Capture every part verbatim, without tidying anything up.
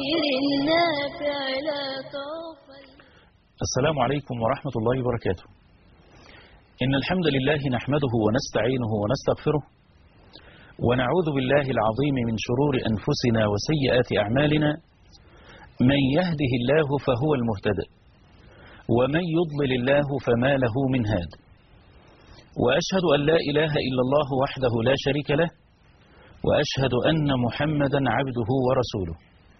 الخير النافع لا تغفل. السلام عليكم ورحمة الله وبركاته. إن الحمد لله نحمده ونستعينه ونستغفره ونعوذ بالله العظيم من شرور أنفسنا وسيئات أعمالنا. من يهده الله فهو المهتدى ومن يضلل الله فما له من هاد. وأشهد أن لا إله إلا الله وحده لا شريك له وأشهد أن محمدا عبده ورسوله.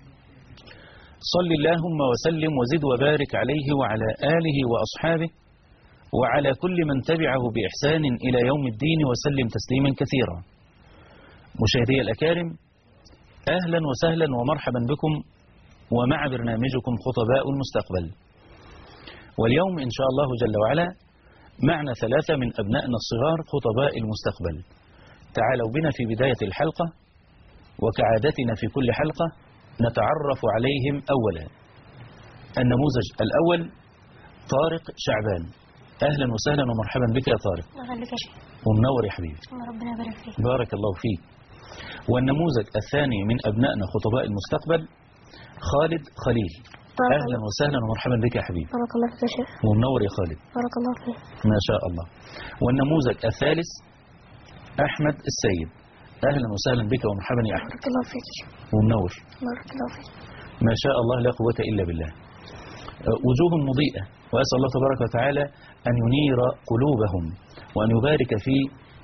صل اللهم وسلم وزد وبارك عليه وعلى آله وأصحابه وعلى كل من تبعه بإحسان إلى يوم الدين وسلم تسليما كثيرا. مشاهدي الأكارم، أهلا وسهلا ومرحبا بكم ومع برنامجكم خطباء المستقبل. واليوم إن شاء الله جل وعلا معنا ثلاثة من أبنائنا الصغار خطباء المستقبل. تعالوا بنا في بداية الحلقة وكعادتنا في كل حلقة نتعرف عليهم. أولا النموذج الأول طارق شعبان. أهلا وسهلا ومرحبا بك يا طارق. أهلا بك يا شيخ. ومنور يا حبيبي. ربنا يبارك فيك. بارك الله فيك. والنموذج الثاني من أبنائنا خطباء المستقبل خالد خليل. أهلا وسهلا ومرحبا بك يا حبيبي. بارك الله فيك يا شيخ. ومنور يا خالد. بارك الله فيك. ما شاء الله. والنموذج الثالث أحمد السيد. أهلا وسهلا بك ومرحبا يا أحمد. بارك الله فيك. ومنور. بارك الله فيك. ما شاء الله لا قوة إلا بالله. وجوه مضيئة، وأسأل الله تبارك وتعالى أن ينير قلوبهم وأن يبارك في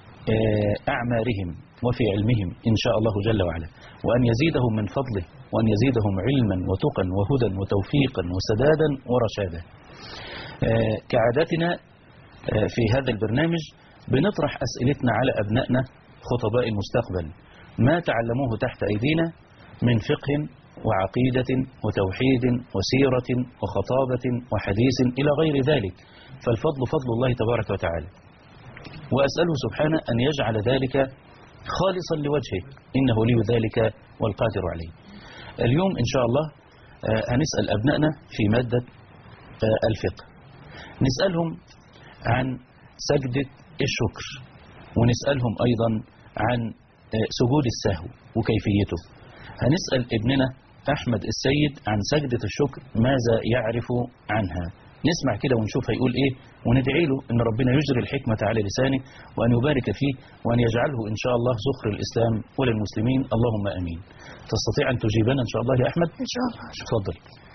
أعمارهم وفي علمهم إن شاء الله جل وعلا، وأن يزيدهم من فضله وأن يزيدهم علما وتقا وهدى وتوفيقا وسدادا ورشادا. كعادتنا في هذا البرنامج بنطرح أسئلتنا على أبنائنا خطباء المستقبل، ما تعلموه تحت أيدينا من فقه وعقيدة وتوحيد وسيرة وخطابة وحديث إلى غير ذلك، فالفضل فضل الله تبارك وتعالى، وأسأله سبحانه أن يجعل ذلك خالصا لوجهه إنه لي ذلك والقادر عليه. اليوم إن شاء الله هنسأل أبنائنا في مادة الفقه، نسألهم عن سجدة الشكر، ونسألهم أيضا عن سجود السهو وكيفيته. هنسأل ابننا أحمد السيد عن سجدة الشكر ماذا يعرف عنها. نسمع كده ونشوف هيقول إيه، وندعي له إن ربنا يجري الحكمة على لسانه وأن يبارك فيه وأن يجعله إن شاء الله زخر الإسلام وللمسلمين، اللهم أمين. تستطيع أن تجيبنا إن شاء الله يا أحمد؟ إن شاء الله. تفضل.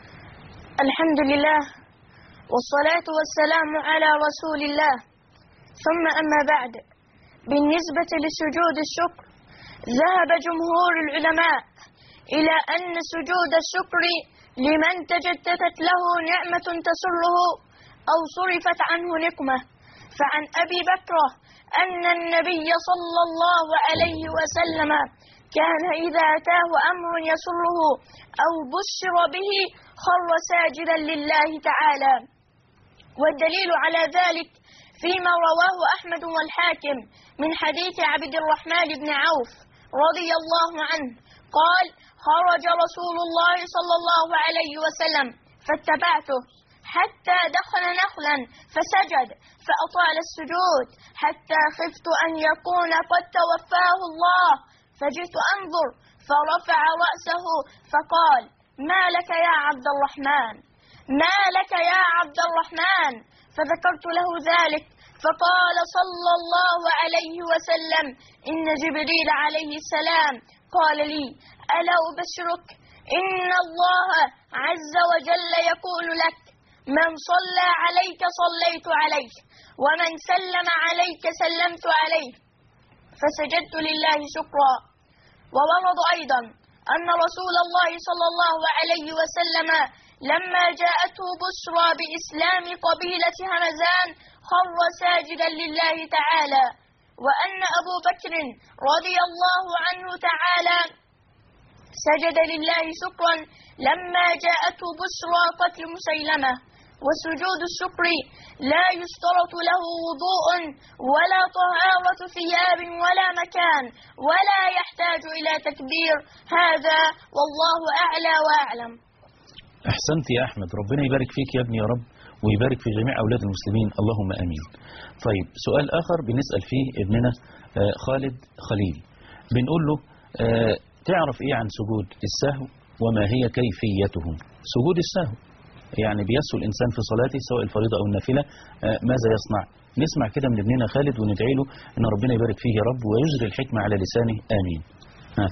الحمد لله والصلاة والسلام على رسول الله، ثم أما بعد. بالنسبة لسجود الشكر، ذهب جمهور العلماء إلى أن سجود الشكر لمن تجددت له نعمة تسره أو صرفت عنه نقمة. فعن أبي بكر أن النبي صلى الله عليه وسلم كان إذا أتاه أمر يسره أو بشر به خر ساجدا لله تعالى. والدليل على ذلك فيما رواه أحمد والحاكم من حديث عبد الرحمن بن عوف رضي الله عنه قال: خرج رسول الله صلى الله عليه وسلم فاتبعته حتى دخل نخلا فسجد فأطال السجود حتى خفت أن يكون قد توفاه الله، فجئت أنظر فرفع رأسه فقال: ما لك يا عبد الرحمن؟ ما لك يا عبد الرحمن؟ فذكرت له ذلك فقال صلى الله عليه وسلم: إن جبريل عليه السلام قال لي: ألا أبشرك إن الله عز وجل يقول لك: من صلى عليك صليت عليه ومن سلم عليك سلمت عليه. فسجدت لله شكرا. وورد أيضا أن رسول الله صلى الله عليه وسلم لما جاءته بشرى بإسلام قبيلة همزان خر ساجدا لله تعالى. وأن أبو بكر رضي الله عنه تعالى سجد لله شكرا لما جاءته بشرى قتل مسيلمة. وسجود الشكر لا يشترط له وضوء ولا طهارة ثياب ولا مكان ولا يحتاج إلى تكبير. هذا والله أعلى وأعلم. أحسنت يا أحمد، ربنا يبارك فيك يا ابني يا رب، ويبارك في جميع أولاد المسلمين، اللهم أمين. طيب سؤال آخر بنسأل فيه ابننا خالد خليل، بنقول له تعرف إيه عن سجود السهو وما هي كيفيته. سجود السهو يعني بيسهو الإنسان في صلاته سواء الفريضة أو النافلة، آه ماذا يصنع؟ نسمع كده من ابننا خالد وندعي له أن ربنا يبارك فيه يا رب ويجري الحكمة على لسانه. آمين. ها.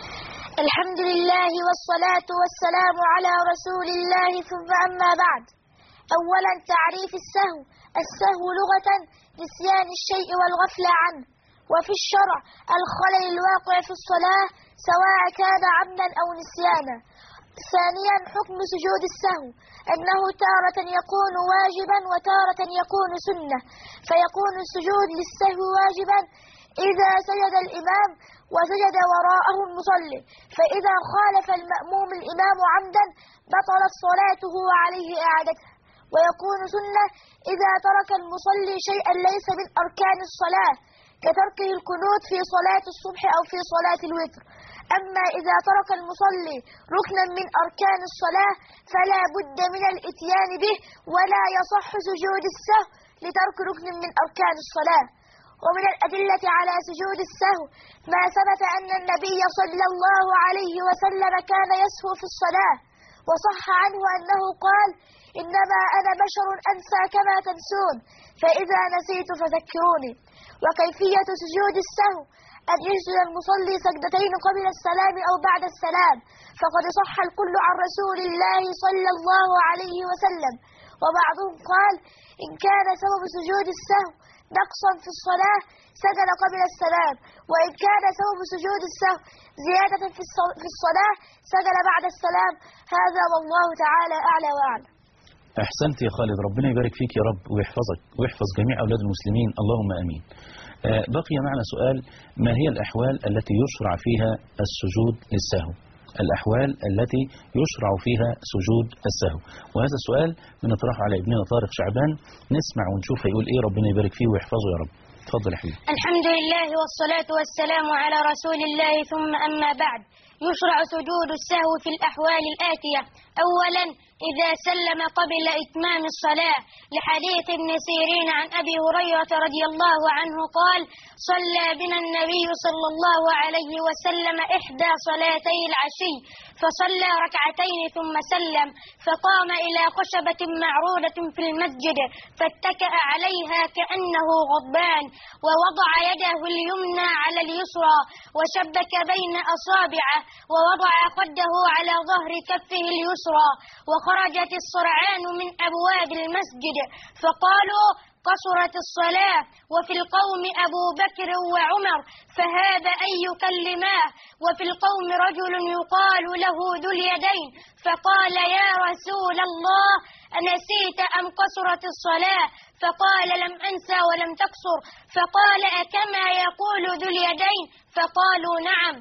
الحمد لله والصلاة والسلام على رسول الله، ثم أما بعد. أولا تعريف السهو. السهو لغة نسيان الشيء والغفلة عنه، وفي الشرع الخلل الواقع في الصلاة سواء كان عمدا أو نسيانا. ثانيا حكم سجود السهو، أنه تارة يكون واجبا وتارة يكون سنة، فيكون السجود للسهو واجبا إذا سجد الإمام وسجد وراءه المصلي، فإذا خالف المأموم الإمام عمدا بطلت صلاته وعليه إعادتها. ويكون سنة إذا ترك المصلي شيئا ليس من أركان الصلاة كتركه القنوت في صلاة الصبح أو في صلاة الوتر. أما إذا ترك المصلي ركنا من أركان الصلاة فلا بد من الإتيان به، ولا يصح سجود السهو لترك ركن من أركان الصلاة. ومن الأدلة على سجود السهو ما ثبت أن النبي صلى الله عليه وسلم كان يسهو في الصلاة، وصح عنه أنه قال: إنما أنا بشر أنسى كما تنسون، فإذا نسيت فذكروني. وكيفية سجود السهو أن يسجد المصلي سجدتين قبل السلام أو بعد السلام، فقد صح الكل عن رسول الله صلى الله عليه وسلم. وبعضهم قال: إن كان سبب سجود السهو نقصا في الصلاة سجد قبل السلام، وإن كان سبب سجود السهو زيادة في الصلاة سجد بعد السلام. هذا والله تعالى أعلى وأعلم. أحسنت يا خالد، ربنا يبارك فيك يا رب ويحفظك ويحفظ جميع أولاد المسلمين، اللهم أمين. آه بقي معنا سؤال: ما هي الأحوال التي يشرع فيها السجود للسهو؟ الأحوال التي يشرع فيها سجود السهو. وهذا السؤال بنطرحه على ابننا طارق شعبان، نسمع ونشوف هيقول إيه، ربنا يبارك فيه ويحفظه يا رب. تفضل يا حبيبي. الحمد لله والصلاة والسلام على رسول الله، ثم أما بعد. يشرع سجود السهو في الأحوال الآتية: أولا إذا سلم قبل إتمام الصلاة، لحديث ابن سيرين عن أبي هريرة رضي الله عنه قال: صلى بنا النبي صلى الله عليه وسلم إحدى صلاتي العشي، فصلى ركعتين ثم سلم، فقام إلى خشبة معروضة في المسجد فاتكأ عليها كأنه غضبان، ووضع يده اليمنى على اليسرى وشبك بين أصابعه، ووضع خده على ظهر كفه اليسرى، وخرجت الصرعان من أبواب المسجد، فقالوا: قصرت الصلاة. وفي القوم أبو بكر وعمر فهاب أن يكلماه، وفي القوم رجل يقال له ذو اليدين، فقال: يا رسول الله، أنسيت أم قصرت الصلاة؟ فقال: لم أنسى ولم تقصر. فقال: أكما يقول ذو اليدين؟ فقالوا: نعم.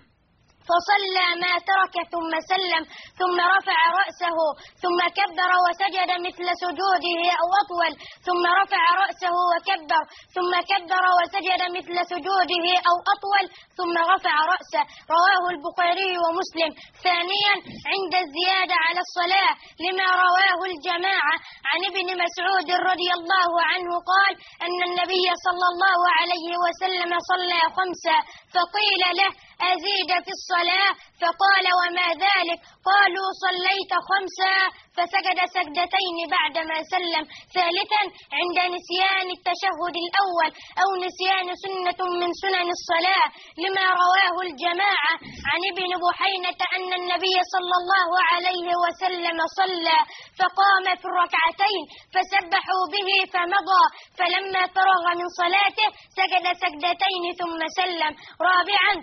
فصلى ما ترك ثم سلم، ثم رفع رأسه، ثم كبر وسجد مثل سجوده أو أطول، ثم رفع رأسه وكبر، ثم كبر وسجد مثل سجوده أو أطول، ثم رفع رأسه. رواه البخاري ومسلم. ثانيا عند الزيادة على الصلاة، لما رواه الجماعة عن ابن مسعود رضي الله عنه قال: أن النبي صلى الله عليه وسلم صلى خمسة، فقيل له: أزيد في الصلاة؟ فقال: وما ذلك؟ قالوا: صليت خمسة، فسجد سجدتين بعدما سلم. ثالثا عند نسيان التشهد الأول أو نسيان سنة من سنن الصلاة، لما رواه الجماعة عن ابن بحينة أن النبي صلى الله عليه وسلم صلى، فقام في الركعتين فسبحوا به فمضى، فلما فرغ من صلاته سجد سجدتين ثم سلم. رابعا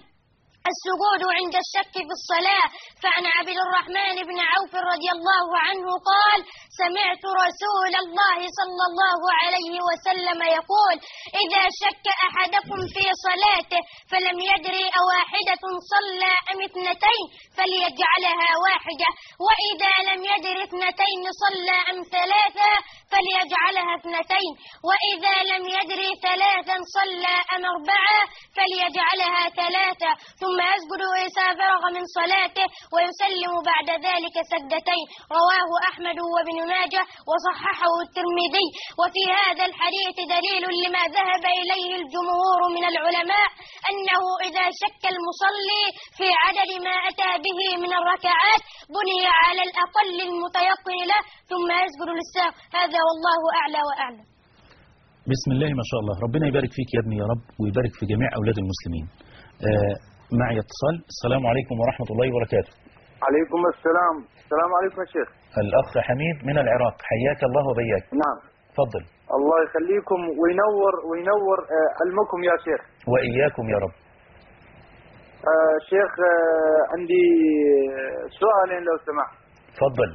السجود عند الشك في الصلاة، فعن عبد الرحمن بن عوف رضي الله عنه قال: سمعت رسول الله صلى الله عليه وسلم يقول: إذا شك أحدكم في صلاته فلم يدري أواحدة صلى أم اثنتين فليجعلها واحدة، وإذا لم يدر اثنتين صلى أم ثلاثة فليجعلها اثنتين، وإذا لم يدر ثلاثا صلى أم أربعة فليجعلها ثلاثة، ثم يسجد إذا فرغ من صلاته ويسلم بعد ذلك سجدتين. رواه أحمد وابن ماجه وصححه الترمذي. وفي هذا الحديث دليل لما ذهب إليه الجمهور من العلماء أنه إذا شك المصلي في عدد ما أتى به من الركعات بني على الأقل المتيقن له ثم يسجد للسهو. هذا والله أعلى وأعلم. بسم الله ما شاء الله، ربنا يبارك فيك يا ابني يا رب، ويبارك في جميع أولاد المسلمين. آه معي اتصال. السلام عليكم ورحمة الله وبركاته. عليكم السلام. السلام عليكم يا شيخ. الأخ حميد من العراق، حياك الله وبياك. نعم. تفضل. الله يخليكم وينور وينور علمكم يا شيخ. وإياكم يا رب. آه شيخ، آه عندي سؤالين لو سمحت. تفضل.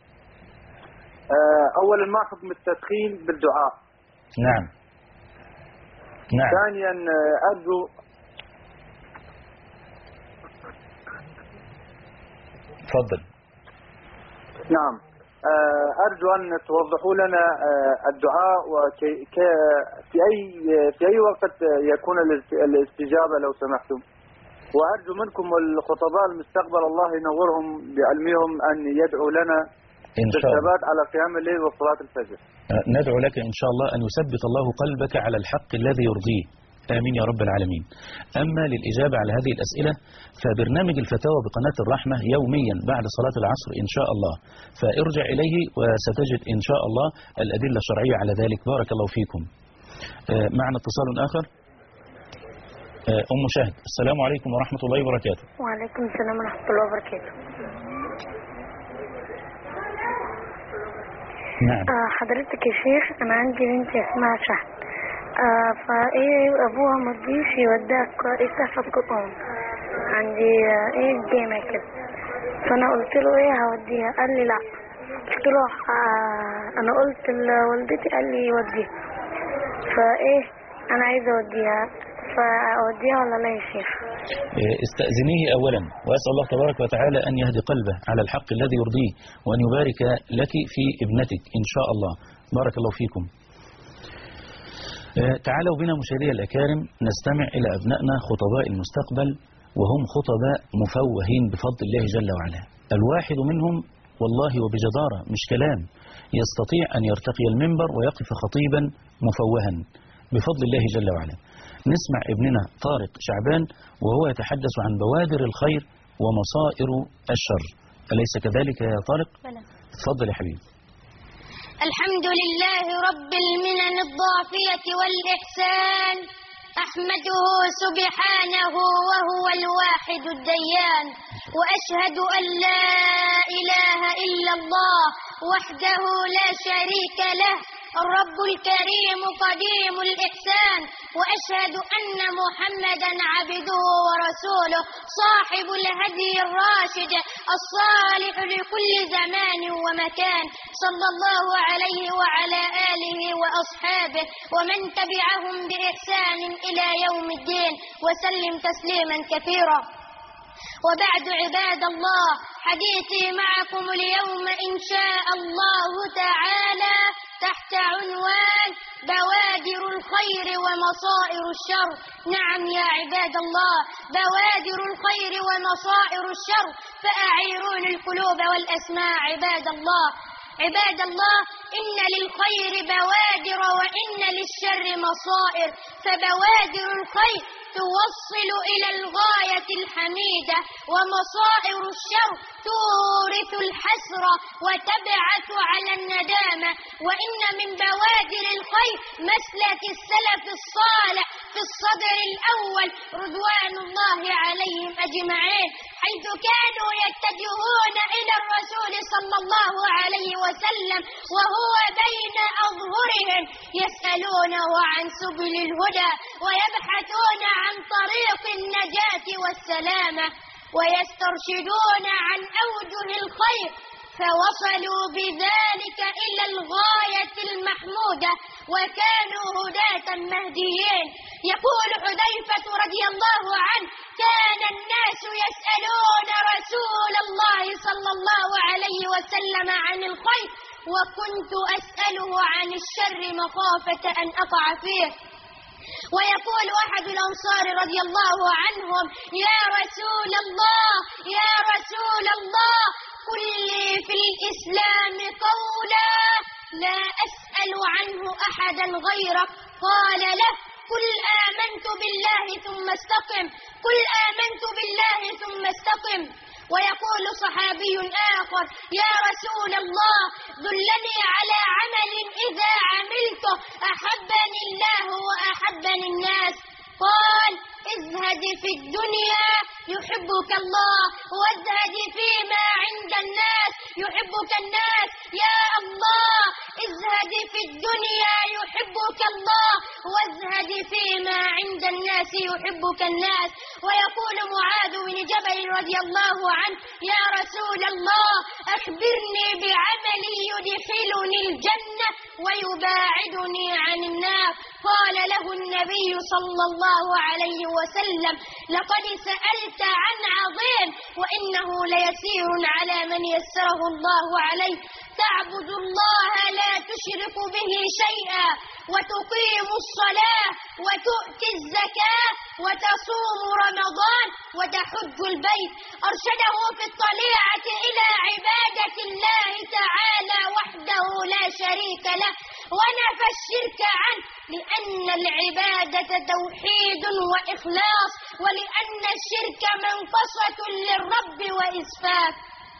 آه أولا، ما حكم التدخين بالدعاء؟ نعم نعم. ثانيا، أرجو تفضل. نعم أرجو أن توضحوا لنا الدعاء وكي في أي في أي وقت يكون الاستجابة لو سمحتم. وأرجو منكم الخطباء المستقبل الله ينورهم بعلمهم أن يدعوا لنا بالثبات على قيام الليل وصلاة الفجر. ندعو لك إن شاء الله أن يثبت الله قلبك على الحق الذي يرضيه. آمين يا رب العالمين. أما للإجابة على هذه الأسئلة فبرنامج الفتاوى بقناة الرحمة يوميا بعد صلاة العصر إن شاء الله، فارجع إليه وستجد إن شاء الله الأدلة الشرعية على ذلك. بارك الله فيكم. معنا اتصال آخر. أم شهد، السلام عليكم ورحمة الله وبركاته. وعليكم السلام ورحمة الله وبركاته. نعم. آه حضرتك يا شيخ، أنا عندي بنت اسمها شهد، آه فايه ابوها مرضيش يوديها يسافر قطعون عندي آه ايه الجامع كده، فانا قلت له ايه هوديها، قال لي لا. قلت له آه انا قلت لوالدتي، قال لي وديها. فايه انا عايزه اوديها، فاوديها ولا لا يا شيخ؟ استأذنيه اولا، واسال الله تبارك وتعالى ان يهدي قلبه على الحق الذي يرضيه، وان يبارك لك في ابنتك ان شاء الله. بارك الله فيكم. تعالوا بنا مشاهدي الأكارم نستمع إلى أبنائنا خطباء المستقبل، وهم خطباء مفوهين بفضل الله جل وعلا. الواحد منهم والله وبجدارة مش كلام يستطيع أن يرتقي المنبر ويقف خطيبا مفوها بفضل الله جل وعلا. نسمع ابننا طارق شعبان وهو يتحدث عن بوادر الخير ومصائر الشر. أليس كذلك يا طارق؟ بلى. تفضل يا حبيبي. الحمد لله رب المنن الضافية والإحسان، أحمده سبحانه وهو الواحد الديان، وأشهد أن لا إله إلا الله وحده لا شريك له الرب الكريم قديم الإحسان، وأشهد أن محمدا عبده ورسوله صاحب الهدي الراشد الصالح لكل زمان ومكان، صلى الله عليه وعلى آله وأصحابه ومن تبعهم بإحسان إلى يوم الدين، وسلم تسليما كثيرا. وبعد عباد الله، حديثي معكم اليوم إن شاء الله تعالى تحت عنوان بوادر الخير ومصائر الشر. نعم يا عباد الله، بوادر الخير ومصائر الشر، فأعيرون القلوب والأسماع عباد الله. عباد الله، إن للخير بوادر وإن للشر مصائر، فبوادر الخير توصل إلى الغاية الحميدة، ومصائر الشر تورث الحسرة وتبعث على الندامة. وإن من بوادر الخير مسلك السلف الصالح في الصدر الأول رضوان الله عليهم أجمعين، حيث كانوا يتجهون إلى الرسول صلى الله عليه وسلم وهو بين أظهرهم يسألونه عن سبل الهدى ويبحثون عن طريق النجاة والسلامة ويسترشدون عن أوجه الخير، فوصلوا بذلك إلى الغاية المحمودة وكانوا هداة مهديين. يقول حذيفة رضي الله عنه: كان الناس يسألون رسول الله صلى الله عليه وسلم عن الخير وكنت أسأله عن الشر مخافة أن أقع فيه. ويقول أحد الأنصار رضي الله عنهم: يا رسول الله يا رسول الله قل لي في الإسلام قولا لا أسأل عنه أحدا غيرك. قال له قل آمنت بالله ثم استقم، قل آمنت بالله ثم استقم. ويقول صحابي آخر يا رسول الله دلني على عمل إذا عملته أحبني الله وأحبني الناس. قال ازهد في الدنيا يحبك الله وازهد فيما عند الناس يحبك الناس. يا الله ازهد في الدنيا يحبك الله وازهد فيما عند الناس يحبك الناس. ويقول معاذ بن جبل رضي الله عنه يا رسول الله أخبرني بعمل يدخلني الجنة ويباعدني عن النار. قال له النبي صلى الله عليه وسلم لقد سألت عن عظيم وإنه ليسير على من يسره الله عليه. تعبد الله لا تشرك به شيئا وتقيم الصلاة وتؤتي الزكاة وتصوم رمضان وتحج البيت. أرشده في الطليعة إلى عبادة الله تعالى وحده لا شريك له ونفى الشرك عنه لأن العبادة توحيد وإخلاص ولأن الشرك منقصة للرب وإسفاف.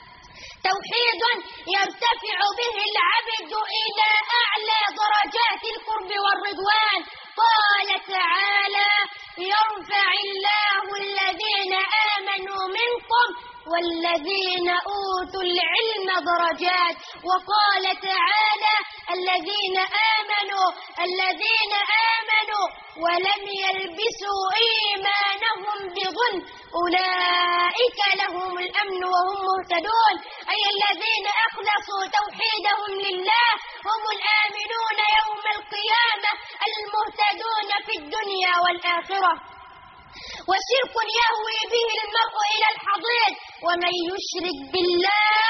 توحيد يرتفع به العبد إلى أعلى درجات القرب والرضوان. قال تعالى يرفع الله الذين آمنوا منكم والذين أوتوا العلم درجات. وقال تعالى الذين آمنوا الذين آمنوا ولم يلبسوا إيمانهم بظلم أولئك لهم الأمن وهم مهتدون. أي الذين أخلصوا توحيدهم لله هم الآمنون يوم القيامة المهتدون في الدنيا والآخرة. وشرك يهوي به المرء إلى الحضيض ومن يشرك بالله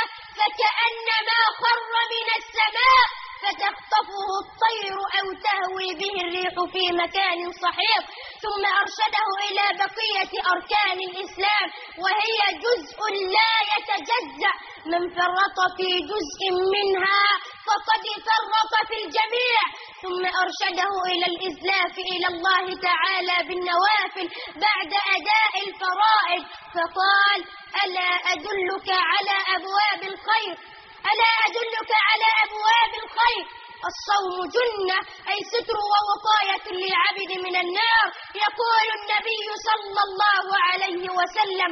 فكأنما خر من السماء فتخطفه الطير أو تهوي به الريح في مكان صحيح. ثم أرشده إلى بقية أركان الإسلام وهي جزء لا يتجزأ. من فرط في جزء منها فقد فرط في الجميع. ثم أرشده إلى الإزلاف إلى الله تعالى بالنوافل بعد أداء الفرائض فقال ألا أدلك على أبواب الخير ألا أدلك على أبواب الخير. الصوم جنة أي ستر ووقاية للعبد من النار. يقول النبي صلى الله عليه وسلم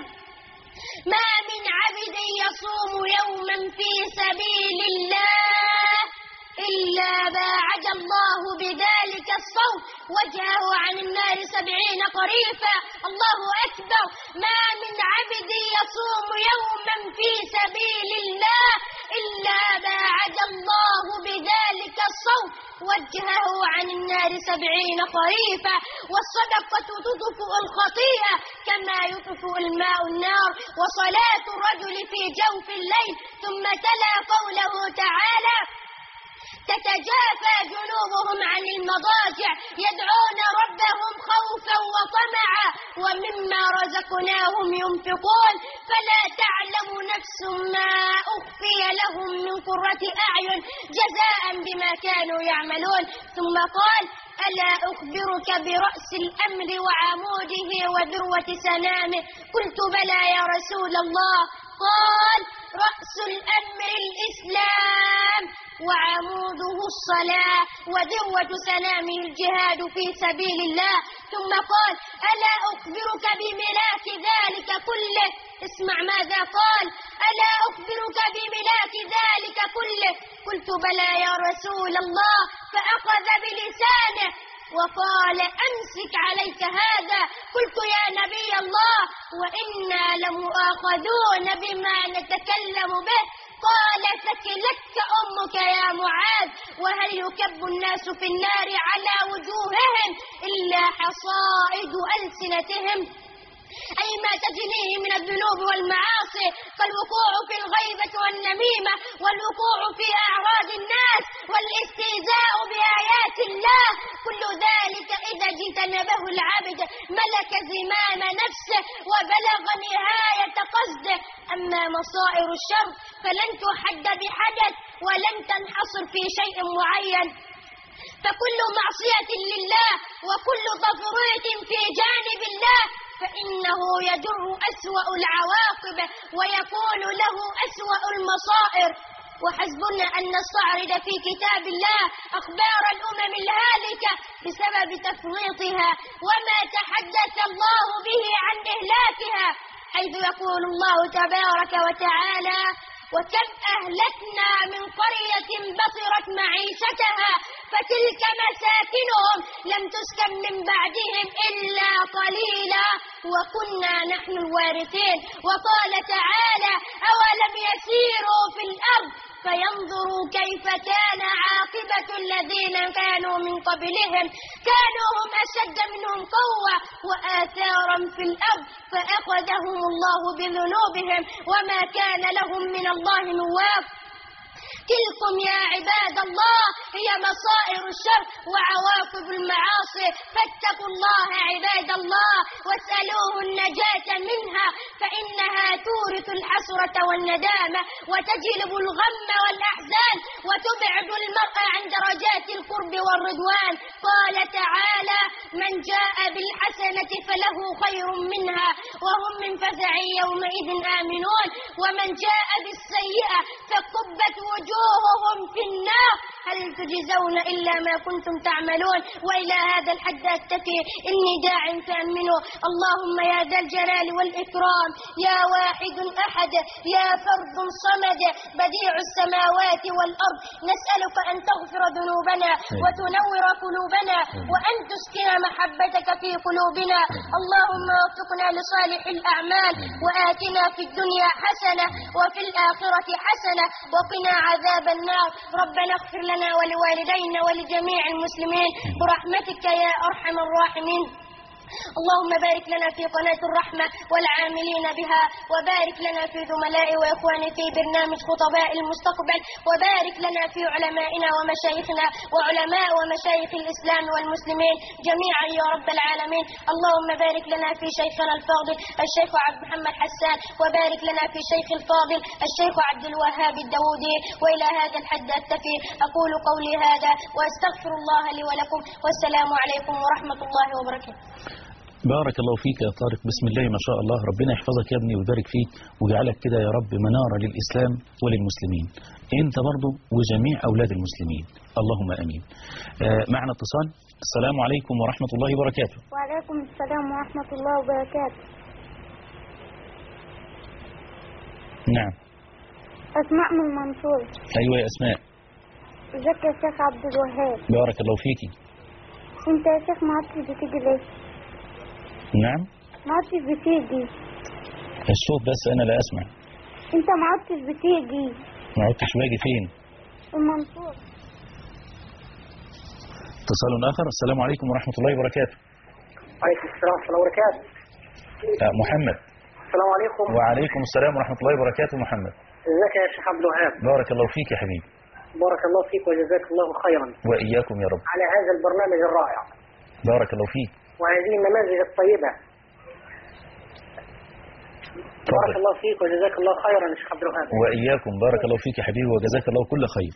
ما من عبد يصوم يوما في سبيل الله إلا باعد الله بذلك الصوم وجهه عن النار سبعين خريفا. الله أكبر. ما من عبد يصوم يوما في سبيل الله إلا باعد الله بذلك الصوم وجهه عن النار سبعين خريفا. والصدقة تطفئ الخطيئة كما يطفئ الماء النار. وصلاة الرجل في جوف الليل. ثم تلا قوله تعالى تتجافى جنوبهم عن المضاجع يدعون ربهم خوفا وطمعا ومما رزقناهم ينفقون فلا تعلم نفس ما أخفي لهم من قرة أعين جزاء بما كانوا يعملون. ثم قال ألا أخبرك برأس الأمر وعموده وذروة سنامه. قلت بلى يا رسول الله. قال رأس الأمر الإسلام وعموده الصلاة وذروة سنامه الجهاد في سبيل الله. ثم قال ألا أخبرك بملاك ذلك كله. اسمع ماذا قال ألا أخبرك بملاك ذلك كله. قلت بلى يا رسول الله. فأخذ بلسانه وقال أمسك عليك هذا. قلت يا نبي الله وإنا لمؤاخذون بما نتكلم به. قال ثكلتك أمك يا معاذ. وهل يكب الناس في النار على وجوههم إلا حصائد ألسنتهم. أي ما تجنيه من الذنوب والمعاصي كالوقوع في الغيبة والنميمة والوقوع في أعراض الناس والاستهزاء بآيات الله. كل ذلك إذا اجتنبه العبد ملك زمام نفسه وبلغ نهاية قصده. أما مصائر الشر فلن تحد بحدث ولن تنحصر في شيء معين، فكل معصية لله وكل تفريط في جانب الله فإنه يجر أسوأ العواقب ويكون له أسوأ المصائر. وحسبنا أن نستعرض في كتاب الله أخبار الأمم الهالكة بسبب تفريطها وما تحدث الله به عن إهلاكها، حيث يقول الله تبارك وتعالى: وكم أهلكنا من قرية بطرت معيشتها فتلك مساكنهم لم تسكن من بعدهم إلا قليلا وكنا نحن الوارثين. وقال تعالى: أولم يسيروا في الأرض فينظروا كيف كان عاقبة الذين كانوا من قبلهم كانوا هم أشد منهم قوة وآثارا في الأرض فأخذهم الله بذنوبهم وما كان لهم من الله من واق. تلكم يا عباد الله هي مصائر الشر وعواقب المعاصي، فاتقوا الله عباد الله واسألوه النجاة منها، فإنها تورث الحسرة والندامة وتجلب الغم والأحزان وتبعد المرء عن درجات القرب والرضوان. قال تعالى: من جاء بالحسنة فله خير منها وهم من فزع يومئذ آمنون، ومن جاء بالسيئة فكبت وجوههم في النار هل تجزون إلا ما كنتم تعملون. وإلى هذا الحد أكتفي، إني داع فأمنوا. اللهم يا ذا الجلال والإكرام، يا واحد أحد، يا فرد صمد، بديع السماوات والأرض، نسألك أن تغفر ذنوبنا وتنور قلوبنا وأن تسكن محبتك في قلوبنا. اللهم وفقنا لصالح الأعمال وآتنا في الدنيا حسنة وفي الآخرة حسنة وقنا عذاب النار. ربنا اغفر لنا ولوالدينا ولجميع المسلمين برحمتك يا أرحم الراحمين. اللهم بارك لنا في قناة الرحمة والعاملين بها، وبارك لنا في زملائي وإخواني في برنامج خطباء المستقبل، وبارك لنا في علمائنا ومشايخنا وعلماء ومشايخ الإسلام والمسلمين جميعا يا رب العالمين. اللهم بارك لنا في شيخنا الفاضل الشيخ عبد محمد حسان، وبارك لنا في شيخ الفاضل الشيخ عبد الوهاب الداودي. وإلى هذا الحد أكتفي، أقول قولي هذا وأستغفر الله لي ولكم، والسلام عليكم ورحمة الله وبركاته. بارك الله فيك يا طارق، بسم الله ما شاء الله، ربنا يحفظك يا ابني ويبارك فيك ويجعلك كده يا رب منارة للإسلام وللمسلمين، انت برضو وجميع أولاد المسلمين، اللهم أمين. آه معنا اتصال. السلام عليكم ورحمة الله وبركاته. وعليكم السلام ورحمة الله وبركاته. نعم. أسماء من المنصور. أيوة يا أسماء. ازيك يا شيخ عبد الوهاب؟ بارك الله فيكي. انت يا شيخ ما عدتش بتيجي ليه؟ نعم. ما عدتش بتيجي. الصوت بس أنا لا أسمع. انت ما عدتش بتيجي. ما عدتش باجي فين؟ المنصور. اتصال آخر. السلام عليكم ورحمة الله وبركاته. وعليكم السلام ورحمة الله وبركاته. آه محمد. السلام عليكم. وعليكم السلام ورحمة الله وبركاته. محمد. ازيك يا شيخ عبد الوهاب؟ بارك الله فيك يا حبيبي. بارك الله فيك وجزاك الله خيرا. وإياكم يا رب. على هذا البرنامج الرائع. بارك الله فيك. وهذه النماذج الطيبة. بارك الله فيك وجزاك الله خيرا يا شيخ عبد الوهاب. وإياكم، بارك الله فيك يا حبيبي وجزاك الله كل خير.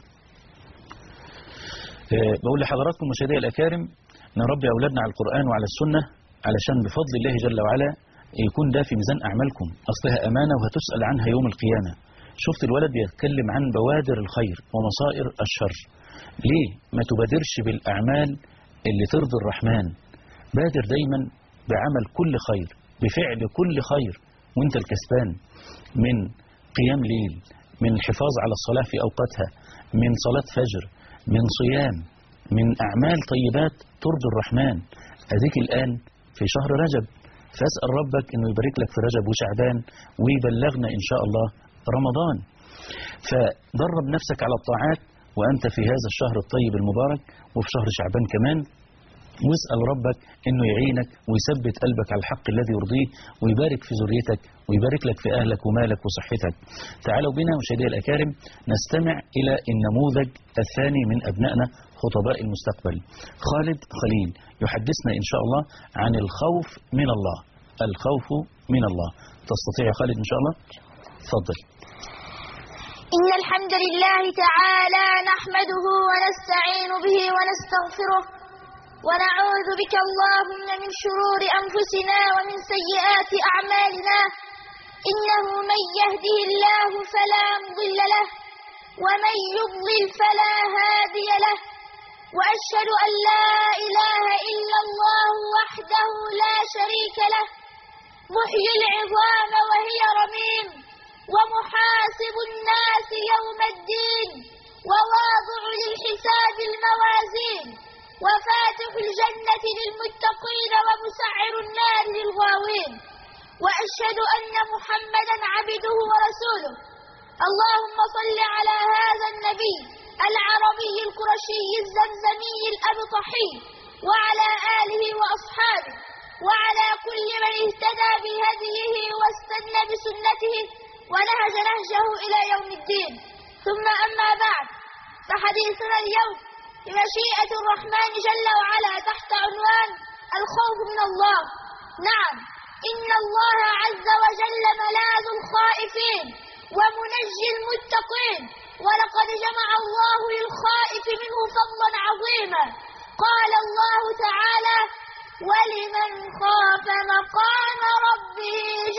أه بقول لحضراتكم مشاهدي الأكارم، نربي أولادنا على القرآن وعلى السنة علشان بفضل الله جل وعلا يكون ده في ميزان أعمالكم، أصلها أمانة وهتسأل عنها يوم القيامة. شفت الولد بيتكلم عن بوادر الخير ومصائر الشر. ليه ما تبادرش بالأعمال اللي ترضي الرحمن؟ بادر دايما بعمل كل خير، بفعل كل خير، وانت الكسبان، من قيام ليل، من الحفاظ على الصلاة في أوقاتها، من صلاة فجر، من صيام، من أعمال طيبات ترضي الرحمن. أذيك الآن في شهر رجب، فاسأل ربك أنه يبارك لك في رجب وشعبان ويبلغنا إن شاء الله رمضان. فدرب نفسك على الطاعات وأنت في هذا الشهر الطيب المبارك، وفي شهر شعبان كمان، واسأل ربك أنه يعينك ويثبت قلبك على الحق الذي يرضيه ويبارك في ذريتك ويبارك لك في أهلك ومالك وصحتك. تعالوا بنا مشاهدي الأكارم نستمع إلى النموذج الثاني من أبنائنا خطباء المستقبل. خالد خليل يحدثنا إن شاء الله عن الخوف من الله. الخوف من الله. تستطيع يا خالد إن شاء الله؟ تفضل. إن الحمد لله تعالى نحمده ونستعين به ونستغفره ونعوذ بك اللهم من شرور أنفسنا ومن سيئات أعمالنا، إنه من يهده الله فلا مضل له ومن يضلل فلا هادي له، وأشهد أن لا إله إلا الله وحده لا شريك له، محيي العظام وهي رميم، ومحاسب الناس يوم الدين، وواضع للحساب الموازين، وفاتح الجنة للمتقين ومسعر النار للغاوين، وأشهد أن محمدا عبده ورسوله. اللهم صل على هذا النبي العربي القرشي الزمزمي الأبطحي وعلى آله وأصحابه وعلى كل من اهتدى بهديه واستنى بسنته ونهج نهجه إلى يوم الدين. ثم أما بعد، فحديثنا اليوم بمشيئة الرحمن جل وعلا تحت عنوان الخوف من الله. نعم، إن الله عز وجل ملاذ الخائفين ومنجي المتقين، ولقد جمع الله للخائف منه فضلا عظيما. قال الله تعالى: ولمن خاف مقام ربه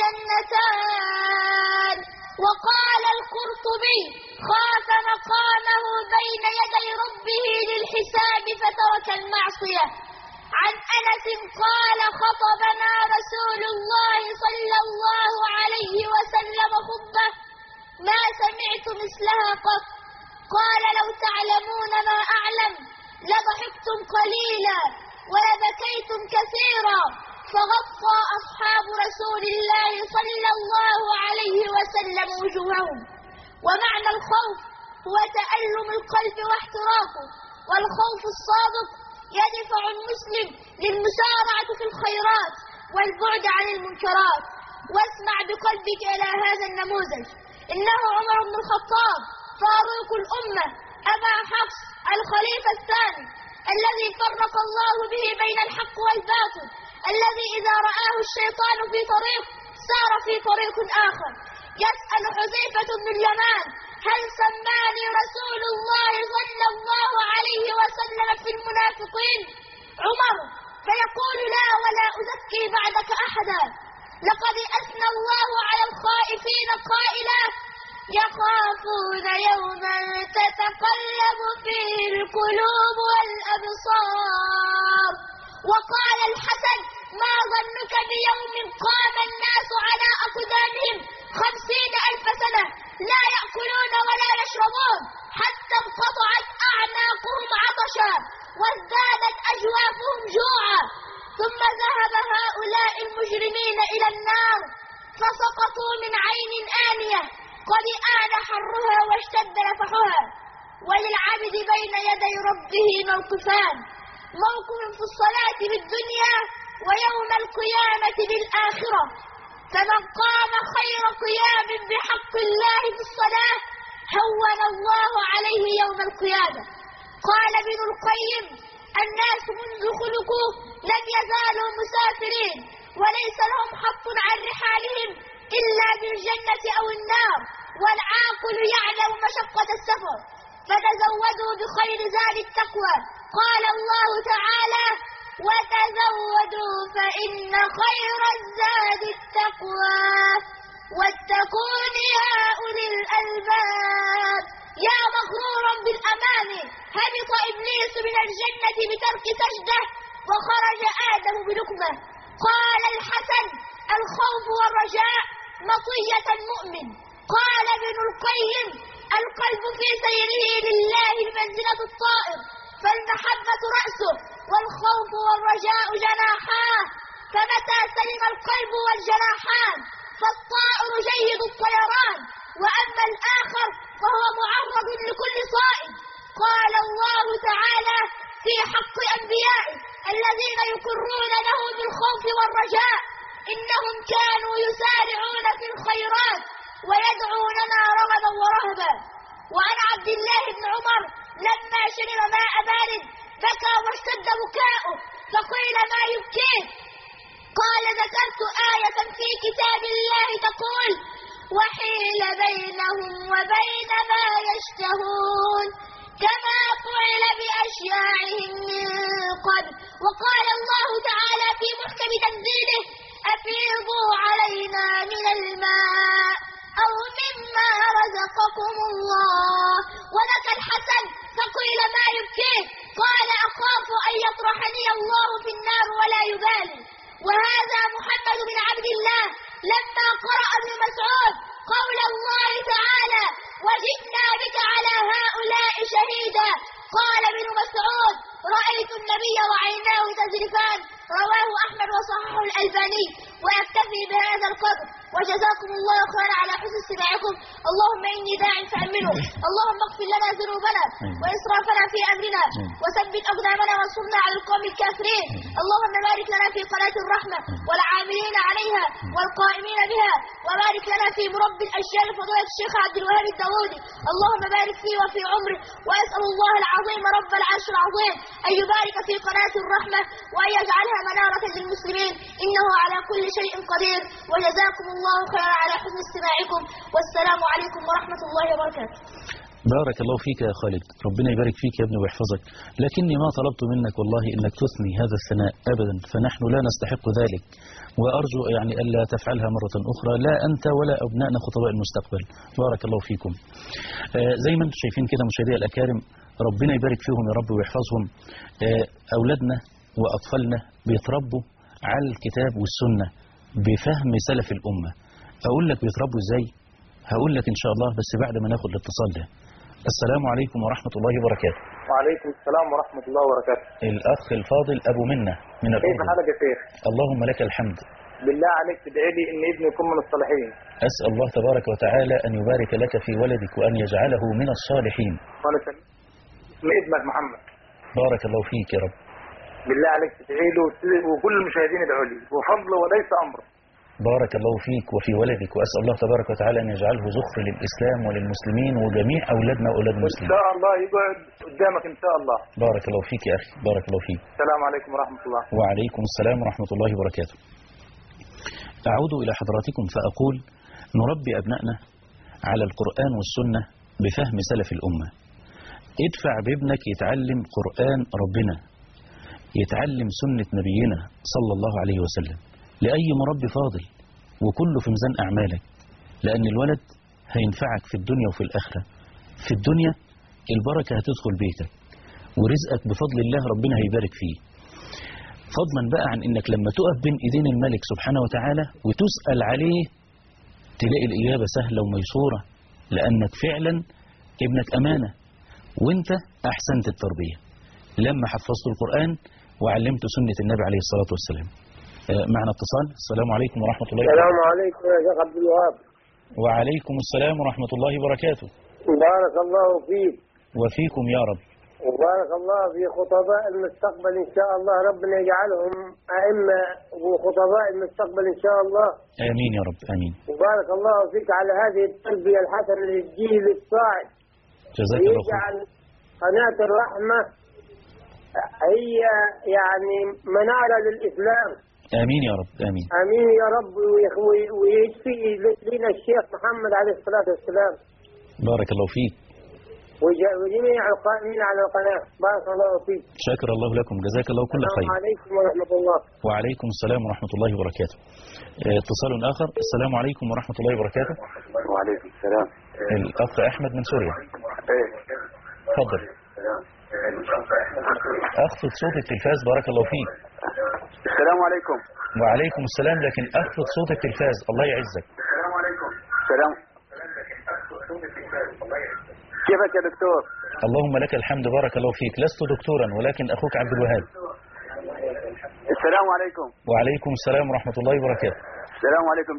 جنتان. وقال القرطبي: خاف مقامه بين يدي ربه للحساب فترك المعصية. عن أنس قال: خطبنا رسول الله صلى الله عليه وسلم خطبة ما سمعت مثلها قط. قال: لو تعلمون ما أعلم لضحكتم قليلا ولبكيتم كثيرا. فغطى أصحاب رسول الله صلى الله عليه وسلم وجوههم. ومعنى الخوف هو تألم القلب واحتراقه، والخوف الصادق يدفع المسلم للمسارعة في الخيرات والبعد عن المنكرات. واسمع بقلبك إلى هذا النموذج. إنه عمر بن الخطاب فاروق الأمة أبا حفص الخليفة الثاني الذي فرق الله به بين الحق والباطل، الذي إذا رآه الشيطان في طريق سار في طريق آخر. يسأل حذيفة بن اليمان: هل سماني رسول الله صلى الله عليه وسلم في المنافقين؟ عمر فيقول: لا ولا أزكي بعدك أحدا. لقد أثنى الله على الخائفين قائلا: يخافون يوما تتقلب فيه القلوب والأبصار. وقال الحسن: ما ظنك بيوم قام الناس على أقدامهم خمسين ألف سنة لا يأكلون ولا يشربون حتى انقطعت أعناقهم عطشا وازدادت أجوافهم جوعا، ثم ذهب هؤلاء المجرمين إلى النار فسقطوا من عين آنية قد آن حرها واشتد نفحها. وللعبد بين يدي ربه موقفان: موقف في الصلاة بالدنيا ويوم القيامة بالآخرة. فمن قام خير قيام بحق الله في الصلاة هون الله عليه يوم القيامة. قال ابن القيم: الناس منذ خلقوا لم يزالوا مسافرين، وليس لهم حق عن رحالهم إلا بالجنة أو النار، والعاقل يعلم مشقة السفر، فتزودوا بخير زاد التقوى. قال الله تعالى: وتزودوا فإن خير الزاد التقوى واتقون يا أولي الألباب. يا مغرورا بالأمان، هبط إبليس من الجنة بترك سجدة وخرج آدم بلقمة. قال الحسن: الخوف والرجاء مطية المؤمن. قال ابن القيم: القلب في سيره لله المنزلة الطائر، فالمحبة رأسه والخوف والرجاء جناحاه، فمتى سلم القلب والجناحان فالطائر جيد الطيران، وأما الآخر فهو معرض لكل صائب. قال الله تعالى في حق أنبيائه الذين يقرون له بالخوف والرجاء إنهم كانوا يسارعون في الخيرات ويدعوننا رغبا ورهبا. وعن عبد الله بن عمر لما شرب ماء بارد بكى واشتد بكاؤه فقيل ما يبكيه؟ قال ذكرت آية في كتاب الله تقول وحيل بينهم وبين ما يشتهون كما فعل بأشياعهم من قبل. وقال الله تعالى في محكم تنزيله أفيضوا علينا من الماء أو مما رزقكم الله. ولك الحسن فقيل ما يبكيه؟ قال أخاف أن يطرحني الله في النار ولا يبالي. وهذا محمد بن عبد الله لما قرأ ابن مسعود قول الله تعالى وجئنا بك على هؤلاء شهيدا قال ابن مسعود رأيت النبي وعيناه تزرفان. رواه أحمد وصححه الألباني. ويكتفي بهذا القدر وجزاكم الله خيرا على حسن استماعكم. اللهم إني داع فأمنه. اللهم اغفر لنا ذنوبنا وإسرافنا في أمرنا وثبت أقدامنا وانصرنا على القوم الكافرين. اللهم بارك لنا في قناة الرحمة والعاملين عليها والقائمين بها وبارك لنا في مربي الأشياء فضيلة الشيخ عبد الوهاب الداودي. اللهم بارك فيه وفي عمره. وأسأل الله العظيم رب العرش العظيم أن يبارك في قناة الرحمة وأن يجعلها منارة للمسلمين إنه على كل شيء قدير. وجزاكم الله خيرا على حسن استماعكم والسلام عليكم ورحمة الله وبركاته. بارك الله فيك يا خالد، ربنا يبارك فيك يا ابني ويحفظك. لكني ما طلبت منك والله انك تثني هذا الثناء ابدا، فنحن لا نستحق ذلك، وارجو يعني الا تفعلها مرة اخرى لا انت ولا ابنائنا خطباء المستقبل. بارك الله فيكم. آه زي ما انتم شايفين كده مشاهدي الاكارم، ربنا يبارك فيهم يا رب ويحفظهم. آه اولادنا واطفالنا بيتربوا على الكتاب والسنة بفهم سلف الامة. اقول لك بيتربوا ازاي؟ هقول لك ان شاء الله بس بعد ما ناخد الاتصال ده. السلام عليكم ورحمة الله وبركاته. وعليكم السلام ورحمة الله وبركاته. الأخ الفاضل أبو منة من الأردن. كيف حالك يا شيخ؟ اللهم لك الحمد. بالله عليك تدعي لي إن ابني يكون من الصالحين. أسأل الله تبارك وتعالى أن يبارك لك في ولدك وأن يجعله من الصالحين. وأنا اسم ابنك محمد. بارك الله فيك يا رب. بالله عليك تدعي له وكل المشاهدين يدعوا لي وفضله وليس أمره. بارك الله فيك وفي ولدك، وأسأل الله تبارك وتعالى أن يجعله ذخر للإسلام وللمسلمين وجميع أولادنا وأولاد المسلمين. إن شاء الله يقعد قدامك إن شاء الله. بارك الله فيك يا أخي، بارك الله فيك. السلام عليكم ورحمة الله. وعليكم السلام ورحمة الله وبركاته. أعود إلى حضراتكم فأقول نربي أبنائنا على القرآن والسنة بفهم سلف الأمة. ادفع بابنك يتعلم قرآن ربنا، يتعلم سنة نبينا صلى الله عليه وسلم لأي مربي فاضل، وكله في ميزان أعمالك، لأن الولد هينفعك في الدنيا وفي الآخرة. في الدنيا البركة هتدخل بيتك، ورزقك بفضل الله ربنا هيبارك فيه، فضلا بقى عن إنك لما تقف بين إيدين الملك سبحانه وتعالى وتسأل عليه تلاقي الإجابة سهلة وميسورة، لأنك فعلا ابنك أمانة وانت أحسنت التربية لما حفظت القرآن وعلمت سنة النبي عليه الصلاة والسلام. معنا اتصال. السلام عليكم ورحمة الله وبركاته. السلام عليكم يا شيخ عبد الوهاب. وعليكم السلام ورحمة الله وبركاته. بارك الله فيك. وفيكم يا رب. وبارك الله في خطباء المستقبل إن شاء الله، ربنا يجعلهم أئمة وخطباء المستقبل إن شاء الله. آمين يا رب آمين. وبارك الله فيك على هذه التربية الحسنة للجيل الصاعد. جزاك الله خير. ويجعل قناة الرحمة هي يعني منارة للإسلام. آمين يا رب آمين. آمين يا رب. ويشفي لنا الشيخ محمد عليه الصلاة والسلام. بارك الله فيك. وجميع القائمين على القناة بارك الله فيك. شكر الله لكم، جزاك الله كل خير. السلام عليكم ورحمة الله. وعليكم السلام ورحمة الله وبركاته. اتصال آخر. السلام عليكم ورحمة الله وبركاته. وعليكم السلام. الأخ أحمد من سوريا. تفضل. أخفض صوت التلفاز بارك الله فيك. السلام عليكم. وعليكم السلام، لكن أخفض صوت التلفاز الله يعزك. السلام عليكم. السلام. كيفك يا دكتور؟ اللهم لك الحمد بارك الله فيك. لست دكتورا ولكن أخوك عبد الوهاب. السلام عليكم. وعليكم السلام ورحمة الله وبركاته. السلام عليكم.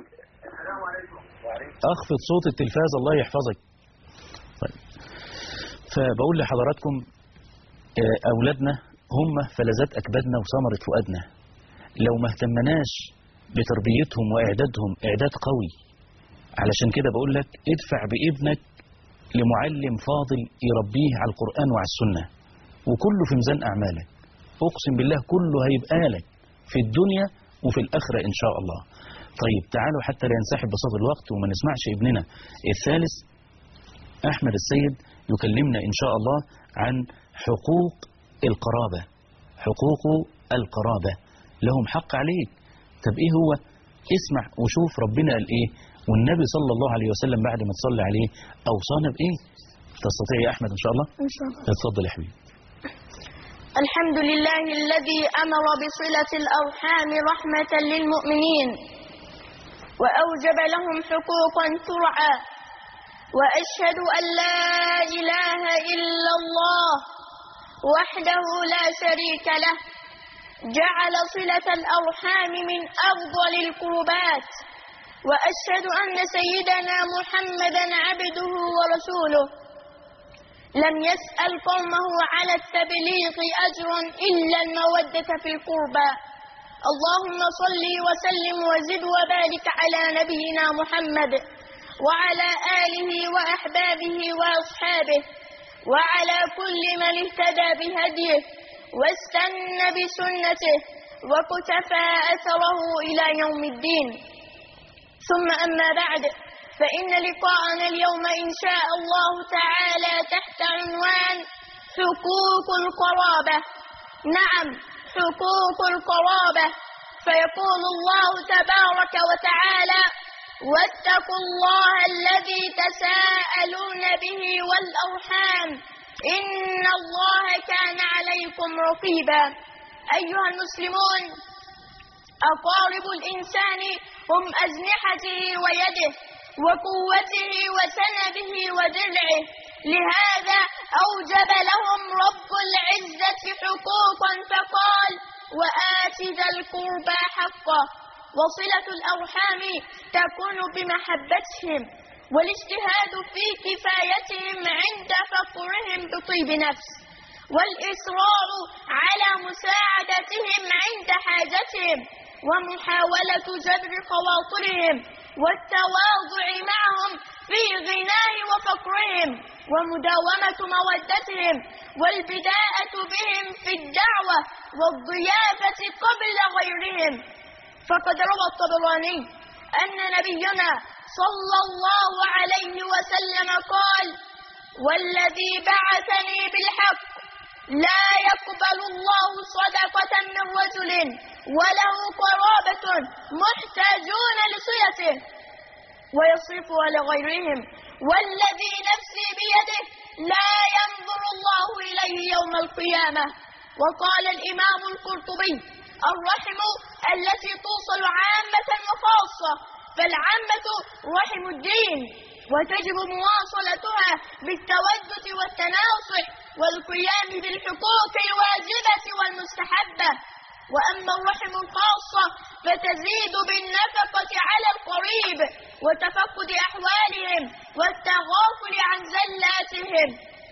أخفض صوت التلفاز الله يحفظك. طيب. فبقول لحضراتكم أولادنا هم فلذات أكبادنا وثمرة فؤادنا. لو ما اهتمناش بتربيتهم وإعدادهم إعداد قوي، علشان كده بقول لك ادفع بابنك لمعلم فاضل يربيه على القرآن وعلى السنة، وكله في ميزان أعمالك. أقسم بالله كله هيبقى لك في الدنيا وفي الآخرة إن شاء الله. طيب تعالوا حتى لا ينسحب بساط الوقت وما نسمعش ابننا الثالث أحمد السيد يكلمنا إن شاء الله عن حقوق القرابة. حقوق القرابة لهم حق عليك. طب إيه هو؟ اسمع وشوف ربنا قال إيه، والنبي صلى الله عليه وسلم بعد ما تصلي عليه أوصانا بإيه. تستطيع يا أحمد إن شاء الله؟ إن شاء الله. اتفضل يا حبيبي. الحمد لله الذي أمر بصلة الأرحام رحمة للمؤمنين وأوجب لهم حقوقا ترعى، وأشهد أن لا إله إلا الله وحده لا شريك له جعل صلة الأرحام من أفضل القربات، وأشهد أن سيدنا محمدا عبده ورسوله لم يسأل قومه على التبليغ أجرا إلا المودة في القربى. اللهم صل وسلم وزد وبارك على نبينا محمد وعلى آله وأحبابه وأصحابه وعلى كل من اهتدى بهديه واستنى بسنته وقتفى أثره إلى يوم الدين. ثم أما بعد، فإن لقاءنا اليوم إن شاء الله تعالى تحت عنوان حقوق القرابة. نعم، حقوق القرابة. فيقول الله تبارك وتعالى: واتقوا الله الذي تساءلون به والأرحام إن الله كان عليكم رقيبا. أيها المسلمون، أقارب الإنسان هم أجنحته ويده وقوته وسنده ودرعه، لهذا أوجب لهم رب العزة حقوقا فقال: وآت ذا القربى حقه. وصلة الأرحام تكون بمحبتهم والاجتهاد في كفايتهم عند فقرهم بطيب نفس، والإصرار على مساعدتهم عند حاجتهم، ومحاولة جبر خواطرهم، والتواضع معهم في غناه وفقرهم، ومداومة مودتهم، والبداءة بهم في الدعوة والضيافة قبل غيرهم. فقد روى الطبراني أن نبينا صلى الله عليه وسلم قال: والذي بعثني بالحق لا يقبل الله صدقة من رجل وله قرابة محتاجون لصلته ويصرفها لغيرهم، والذي نفسي بيده لا ينظر الله إليه يوم القيامة. وقال الإمام القرطبي: الرحم التي توصل عامة وخاصة، فالعامة رحم الدين، وتجب مواصلتها بالتودد والتناصح والقيام بالحقوق الواجبة والمستحبة. وأما الرحم الخاصة فتزيد بالنفقة على القريب وتفقد أحوالهم والتغافل عن زلاتهم.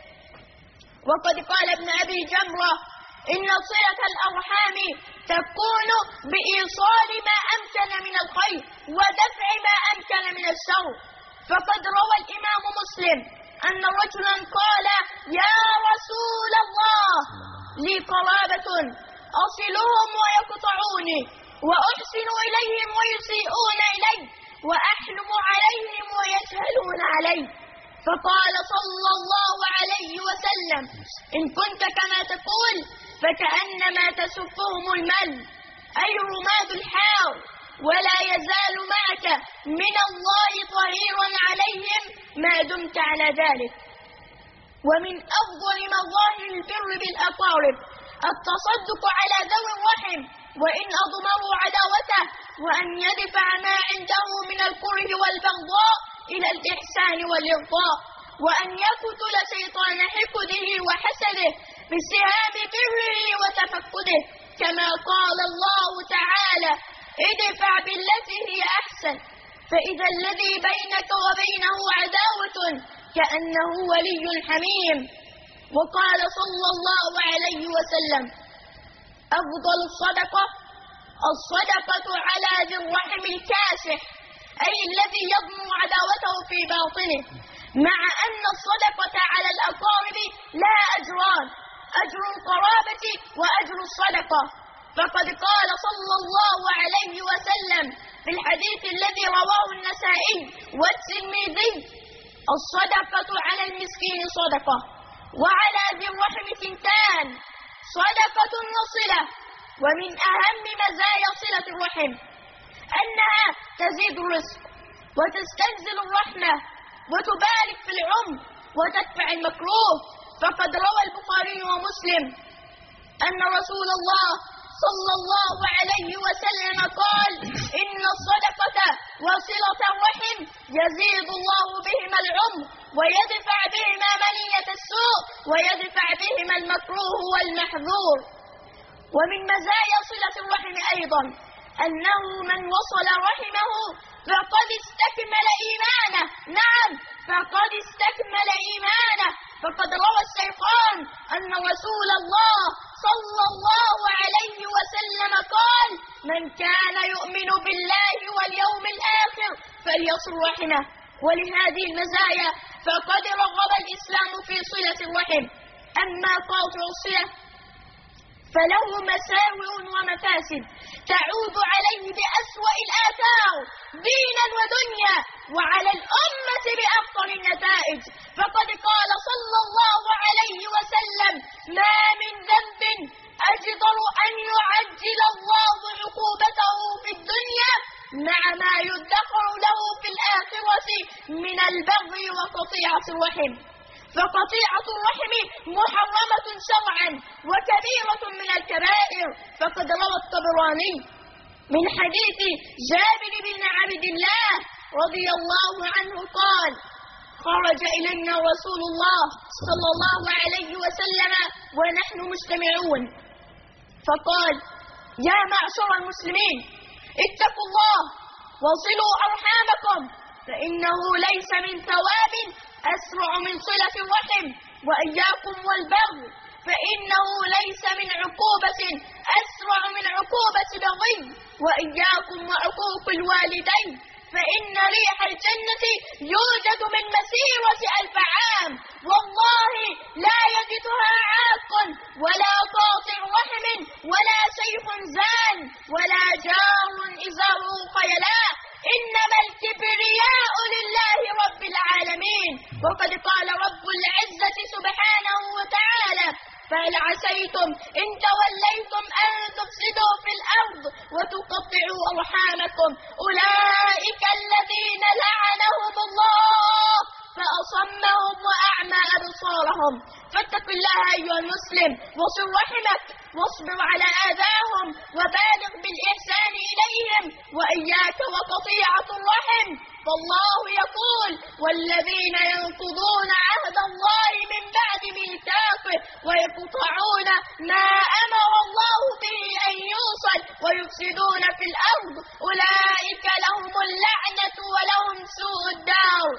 وقد قال ابن أبي جمرة: إن صلة الأرحام تكون بإيصال ما أمكن من الخير ودفع ما أمكن من الشر. فقد روى الإمام مسلم أن رجلا قال: يا رسول الله، لي قرابة أصلهم ويقطعوني، وأحسن إليهم ويسيئون إلي، وأحلم عليهم ويجهلون علي. فقال صلى الله عليه وسلم: إن كنت كما تقول فكأنما تسفهم المل، أي رماد الحار، ولا يزال معك من الله ظهير عليهم ما دمت على ذلك. ومن أفضل مظاهر البر بالأقارب التصدق على ذوي الرحم وإن أضمروا عداوته، وأن يدفع ما عنده من الكره والبغضاء إلى الإحسان والإرضاء، وأن يقتل شيطان حقده وحسده بسهام بره وتفقده، كما قال الله تعالى: ادفع بالتي هي أحسن فإذا الذي بينك وبينه عداوة كأنه ولي حميم. وقال صلى الله عليه وسلم: أفضل الصدقة الصدقة على ذي الرحم الكاسح، أي الذي يضم عداوته في باطنه، مع أن الصدقة على الأقارب لها أجران، أجر القرابة وأجر الصدقة. فقد قال صلى الله عليه وسلم في الحديث الذي رواه النسائي والترمذي: الصدقة على المسكين صدقة، وعلى ذي الرحم ثنتان، صدقة وصلة. ومن أهم مزايا صلة الرحم أنها تزيد الرزق وتستنزل الرحمة وتبارك في العمر وتدفع المكروه. فقد روى البخاري ومسلم أن رسول الله صلى الله عليه وسلم قال: إن الصدقة وصلة الرحم يزيد الله بهما العمر ويدفع بهما منية السوء ويدفع بهما المكروه والمحذور. ومن مزايا صلة الرحم أيضا أنه من وصل رحمه فقد استكمل إيمانه. نعم، فقد استكمل إيمانه. فقد روى الشيخان أن رسول الله صلى الله عليه وسلم قال: من كان يؤمن بالله واليوم الآخر فليصل رحمه. ولهذه المزايا فقد رغب الإسلام في صلة الرحم. أما قاطع الصلة فله مساوئ ومفاسد تعود عليه بأسوأ الآثار دينا ودنيا، وعلى الأمة بأفضل النتائج. فقد قال صلى الله عليه وسلم: ما من ذنب أجدر أن يعجل الله عقوبته في الدنيا مع ما يدخر له في الآخرة من البغي وقطيعة الرحم. فقطيعة الرحم محرمة شرعا وكبيرة من الكبائر. فقد روى الطبراني من حديث جابر بن عبد الله رضي الله عنه قال: خرج إلينا رسول الله صلى الله عليه وسلم ونحن مجتمعون، فقال: يا معشر المسلمين، اتقوا الله وصلوا أرحامكم، فإنه ليس من ثواب أسرع من صلة الرحم، وإياكم والبغي، فإنه ليس من عقوبة أسرع من عقوبة بغي، وإياكم وعقوق الوالدين، فإن ريح الجنة يوجد من مسيرة ألف عام، والله لا يجدها عاق ولا قاطع رحم ولا شيخ زان ولا جار إزاره خيلاء، إنما الكبرياء لله رب العالمين. وقد قال رب العزة سبحانه وتعالى: فهل عسيتم إن توليتم أن تفسدوا في الأرض وتقطعوا أرحامكم أولئك الذين لعنهم الله فأصمهم وأعمى أبصارهم. فاتق الله أيها المسلم وصل رحمك واصبر على آذاهم وبالغ بالإحسان إليهم، وإياك وقطيعة الرحم، فالله يقول: والذين ينقضون عهد الله من بعد ميثاقه ويقطعون ما أمر الله به أن يوصل ويفسدون في الأرض أولئك لهم اللعنة ولهم سوء الدار.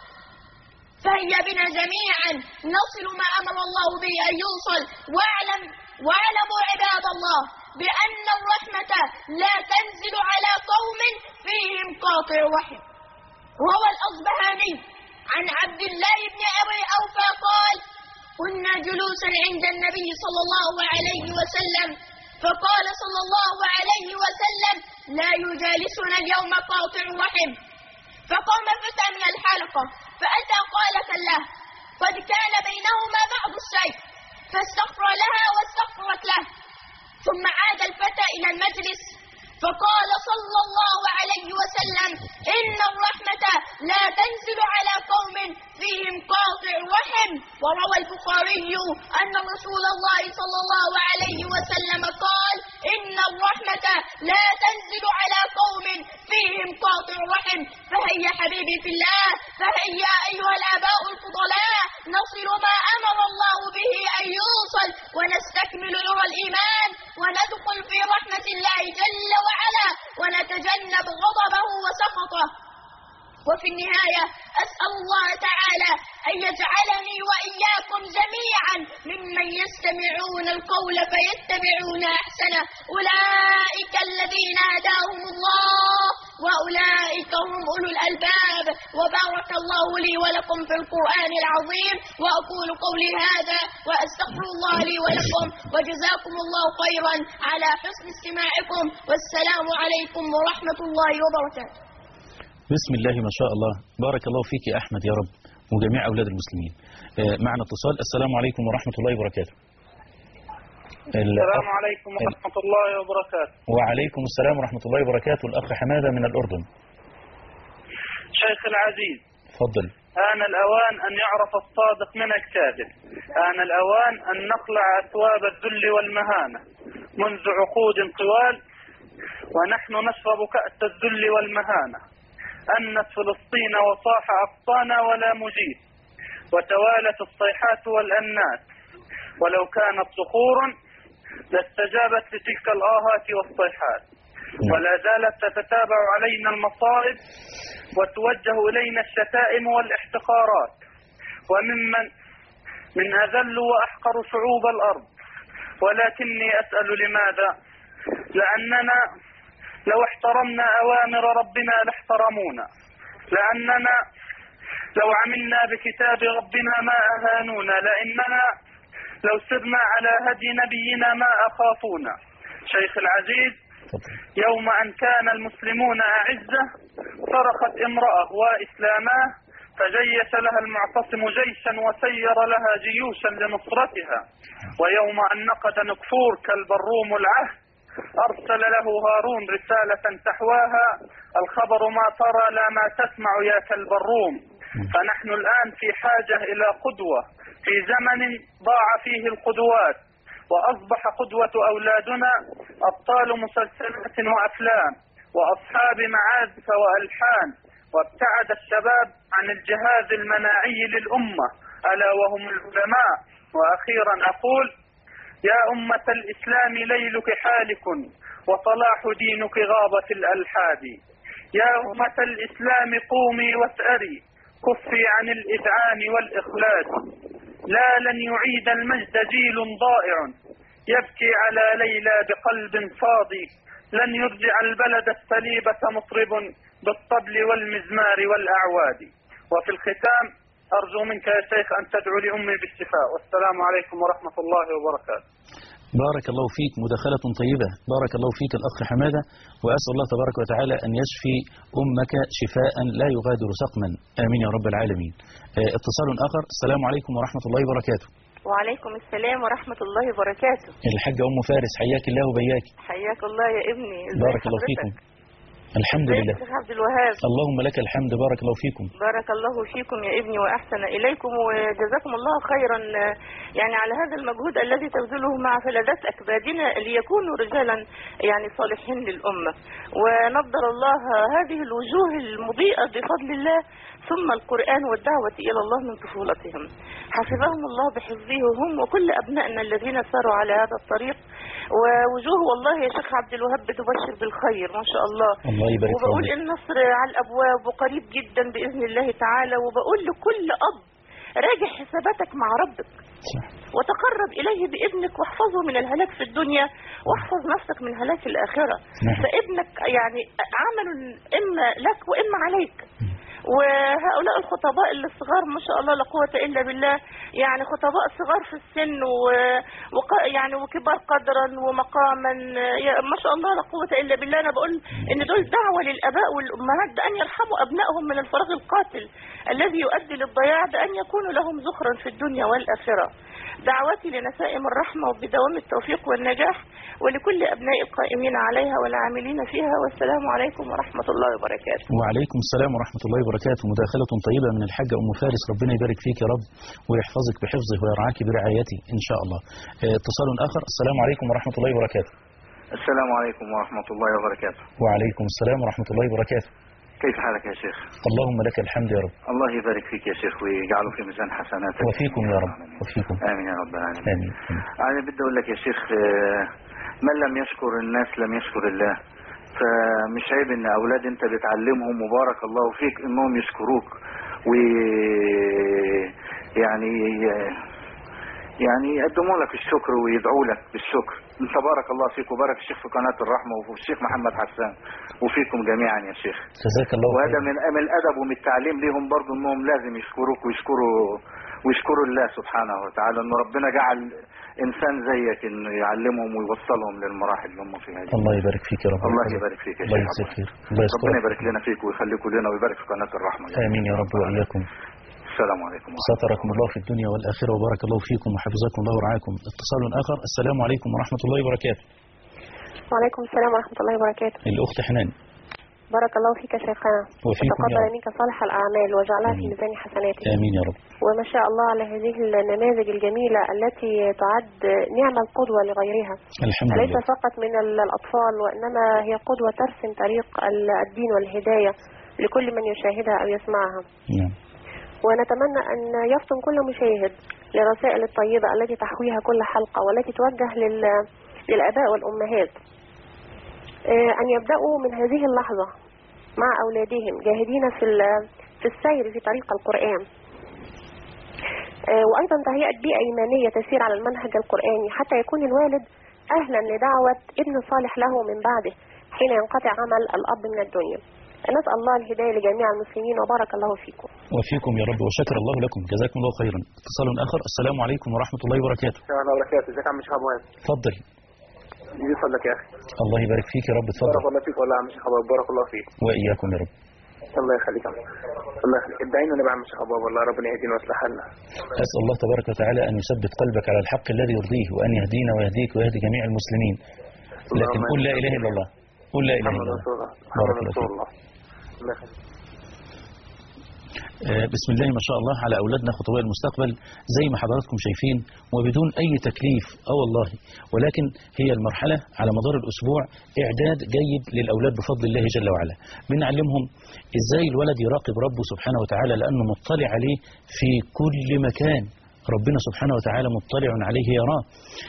فهيا بنا جميعا نصل ما أمر الله به أن يوصل. واعلم واعلموا عباد الله بأن الرحمة لا تنزل على قوم فيهم قاطع رحم. روى الأصبهاني عن عبد الله بن أبي أوفى قال: كنا جلوسا عند النبي صلى الله عليه وسلم، فقال صلى الله عليه وسلم: لا يجالسنا اليوم قاطع رحم. فقام فتى من الحلقة فأتى قالة له قد كان بينهما بعض الشيء، فاستغفر لها واستغفرت له. ثم عاد الفتى إلى المجلس فقال صلى الله عليه وسلم: إن الرحمة لا تنزل على قوم فيهم قاطع رحم. وروى البخاري أن رسول الله صلى الله عليه وسلم قال: إن الرحمة لا تنزل على قوم فيهم قاطع رحم. فهيا حبيبي في الله، فهيا أيها الآباء الفضلاء، نصل ما أمر الله به أن يوصل ونستكمل نور الإيمان وندخل في رحمة الله جل وعلا ونتجنب غضبه وسخطه. وفي النهاية أسأل الله تعالى أن يجعلني وإياكم جميعا ممن يستمعون القول فيتبعون أحسنه. حسنة أولئك الذين هداهم الله وأولئك هم أولو الألباب. وبارك الله لي ولكم في القرآن العظيم، وأقول قولي هذا وأستغفر الله لي ولكم، وجزاكم الله خيرا على حسن استماعكم، والسلام عليكم ورحمة الله وبركاته. بسم الله ما شاء الله، بارك الله فيك يا أحمد يا رب وجميع أولاد المسلمين. معنا اتصال. السلام عليكم ورحمة الله وبركاته. السلام عليكم ورحمة الله وبركاته. وعليكم السلام ورحمة الله وبركاته. الأخ حمادة من الأردن. شيخ العزيز، تفضل. آن الأوان أن يعرف الصادق من الكاذب، آن الأوان أن نخلع أثواب الذل والمهانة. منذ عقود طوال ونحن نشرب كأس الذل والمهانة. أنت فلسطين وصاح أقصانا ولا مجيب، وتوالت الصيحات والأنات، ولو كانت صخورا لاستجابت لتلك الآهات والصيحات. ولا زالت تتتابع علينا المصائب وتوجه إلينا الشتائم والاحتقارات، وممن من أذل وأحقر شعوب الأرض. ولكني أسأل لماذا؟ لأننا لو احترمنا أوامر ربنا لاحترمونا، لأننا لو عملنا بكتاب ربنا ما أهانونا، لأننا لو سرنا على هدي نبينا ما أخافونا. شيخ العزيز، يوم أن كان المسلمون أعزة صرخت امرأة وإسلاماه، فجيش لها المعتصم جيشا وسير لها جيوشا لنصرتها. ويوم أن نقد نكفور كالبروم العهد، أرسل له هارون رسالة تحواها: الخبر ما ترى لا ما تسمع يا كالبروم. فنحن الآن في حاجة إلى قدوة في زمن ضاع فيه القدوات، وأصبح قدوة أولادنا أبطال مسلسلات وأفلام وأصحاب معازف وألحان، وابتعد الشباب عن الجهاز المناعي للأمة ألا وهم العلماء. وأخيرا أقول: يا أمة الإسلام ليلك حالك وصلاح دينك غابة الألحاد. يا أمة الإسلام قومي واسأري، كفي عن الإذعان والإخلاد. لا لن يعيد المجد جيل ضائع يبكي على ليلى بقلب صادي. لن يرجع البلد السليبة مطرب بالطبل والمزمار والأعواد. وفي الختام أرجو منك يا شيخ أن تدعو لأمي بالشفاء، والسلام عليكم ورحمة الله وبركاته. بارك الله فيك، مداخلة طيبة. بارك الله فيك الأخ حمادة، وأسأل الله تبارك وتعالى أن يشفي أمك شفاء لا يغادر سقما، آمين يا رب العالمين. اتصال آخر. السلام عليكم ورحمة الله وبركاته. وعليكم السلام ورحمة الله وبركاته. الحاجة أم فارس، حياك الله وبياك. حياك الله يا ابني. بارك الله فيكم. الحمد لله. عبد الوهاب. اللهم لك الحمد. بارك الله فيكم. بارك الله فيكم يا ابني وأحسن إليكم، وجزاكم الله خيرا يعني على هذا المجهود الذي تبذله مع فلذات أكبادنا ليكونوا رجالا يعني صالحين للأمة. ونضر الله هذه الوجوه المضيئة بفضل الله، ثم القرآن والدعوة إلى الله من طفولتهم. حفظهم الله بحفظه هم وكل أبنائنا الذين ساروا على هذا الطريق. ووجوه والله يا شيخ عبد الوهاب بتبشر بالخير ما شاء الله. الله يبارك فيك. وبقول النصر على الأبواب وقريب جدا بإذن الله تعالى. وبقول لكل أب راجع حساباتك مع ربك وتقرب إليه بإذنك، واحفظه من الهلاك في الدنيا واحفظ نفسك من هلاك الآخرة. فابنك يعني عمل إما لك وإما عليك. وهؤلاء الخطباء الصغار ما شاء الله لا قوة إلا بالله، يعني خطباء صغار في السن و... وق... يعني وكبار قدرا ومقاما، ما شاء الله لا قوة إلا بالله. أنا بقول إن دول دعوة للآباء والأمهات بأن يرحموا أبنائهم من الفراغ القاتل الذي يؤدي للضياع، بأن يكونوا لهم ذخرا في الدنيا والآخرة. دعواتي لنسائم الرحمة وبدوام التوفيق والنجاح، ولكل أبناء القائمين عليها والعاملين فيها، والسلام عليكم ورحمة الله وبركاته. وعليكم السلام ورحمة الله وبركاته. مداخلة طيبة من الحاجة أم فارس، ربنا يبارك فيك يا رب ويحفظك بحفظه ويرعاك برعايته إن شاء الله. اتصال آخر. السلام عليكم ورحمة الله وبركاته. السلام عليكم ورحمة الله وبركاته. وعليكم السلام ورحمة الله وبركاته. كيف حالك يا شيخ؟ اللهم لك الحمد يا رب. الله يبارك فيك يا شيخ ويجعله في ميزان حسناتك. وفيكم يا رب. وفيكم. آمين يا رب العالمين. آمين. أنا بدي أقول لك يا شيخ، من لم يشكر الناس لم يشكر الله. فمش عيب ان اولاد انت بتعلمهم وبارك الله فيك انهم يشكروك، و يعني يعني يقدموا لك الشكر ويدعوا لك بالشكر. انت بارك الله فيك وبارك الشيخ في قناة الرحمة وفي الشيخ محمد حسان وفيكم جميعا يا شيخ. جزاك الله خير. وهذا من من الادب ومن التعليم ليهم برضو انهم لازم يشكروك ويشكروا ويشكروا الله سبحانه وتعالى انه ربنا جعل انسان زيك انه يعلمهم ويوصلهم للمراحل اللي هم فيها دي. الله يبارك فيك يا رب. الله يبارك فيك يا الله شيخ. يجزيك خير. الله ربنا يبارك لنا فيك ويخليكم لنا ويبارك في قناة الرحمة. امين يا رب واياكم. السلام عليكم. ستركم الله في الدنيا والآخرة وبارك الله فيكم وحفظكم الله ورعاكم. اتصال آخر. السلام عليكم ورحمة الله وبركاته. وعليكم السلام ورحمة الله وبركاته. الأخت حنان. بارك الله فيك يا شيخنا. وفيكم وتقبل منك صالح الأعمال وجعلها في ميزان حسناتك. آمين يا رب. وما شاء الله على هذه النماذج الجميلة التي تعد نعم القدوة لغيرها. الحمد لله. ليس فقط من الأطفال وإنما هي قدوة ترسم طريق الدين والهداية لكل من يشاهدها أو يسمعها. نعم. ونتمنى أن يفطن كل مشاهد للرسائل الطيبة التي تحويها كل حلقة والتي توجه للآباء والأمهات أن يبدأوا من هذه اللحظة مع أولادهم جاهدين في في السير في طريق القرآن، وأيضا تهيئة بيئة إيمانية تسير على المنهج القرآني حتى يكون الوالد أهلا لدعوة ابن صالح له من بعده حين ينقطع عمل الأب من الدنيا. نسأل الله الهداية لجميع المسلمين وبارك الله فيكم. وفيكم يا رب وشكر الله لكم. جزاكم الله خيرا. اتصال آخر. السلام عليكم ورحمة الله وبركاته. السلام عليكم وبركاته. ازيك يا عم شيخ ابو هاني؟ اتفضل. يسعدك يا اخي. الله يبارك فيك يا رب. اتفضل. بارك الله فيك والله يا عم شيخ ابو. بارك الله فيك. واياكم يا رب. الله يخليك يا عم. الله يخليك. ادعينا نبع عم شيخ ابو والله ربنا يهدينا ويصلح حالنا. اسال الله تبارك وتعالى ان يثبت قلبك على الحق الذي يرضيه وان يهدينا ويهديك ويهدي جميع المسلمين. لكن قل لا اله الا الله. قل لا اله الا الله. بارك الله فيك. الله يخليك. بسم الله ما شاء الله على أولادنا خطباء المستقبل زي ما حضراتكم شايفين وبدون أي تكليف. اه والله. ولكن هي المرحلة على مدار الأسبوع إعداد جيد للأولاد بفضل الله جل وعلا. بنعلمهم إزاي الولد يراقب ربه سبحانه وتعالى لأنه مطلع عليه في كل مكان. ربنا سبحانه وتعالى مطلع عليه يراه.